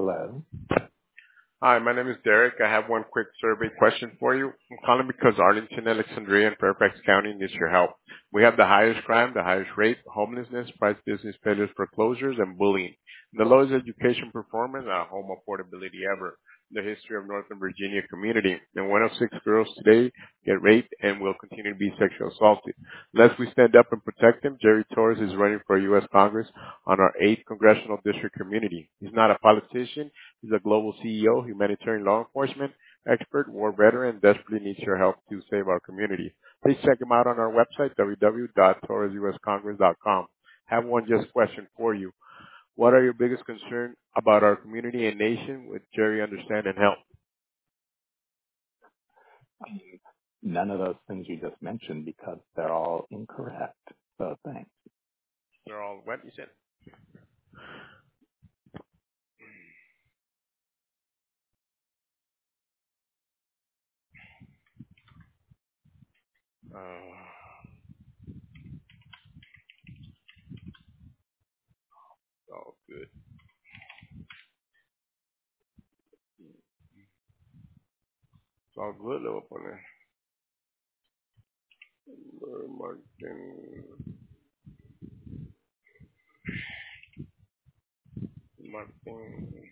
Hello. Hi, my name is Derek. I have one quick survey question for you. I'm calling because Arlington, Alexandria, and Fairfax County needs your help. We have the highest crime, the highest rate, homelessness, price business failures, foreclosures, and bullying. The lowest education performance and home affordability ever. The history of Northern Virginia community. And one of six girls today get raped and will continue to be sexually assaulted. Unless we stand up and protect them, Jerry Torres is running for U.S. Congress on our 8th congressional district community. He's not a politician. He's a global CEO, humanitarian law enforcement expert, war veteran, and desperately needs your help to save our community. Please check him out on our website, www.torresuscongress.com. Have one just question for you. What are your biggest concerns about our community and nation? Would Jerry understand and help? None of those things you just mentioned because they're all incorrect. So thanks. They're all what you said? Oh, good. It's all good, little partner. Martin. Martin.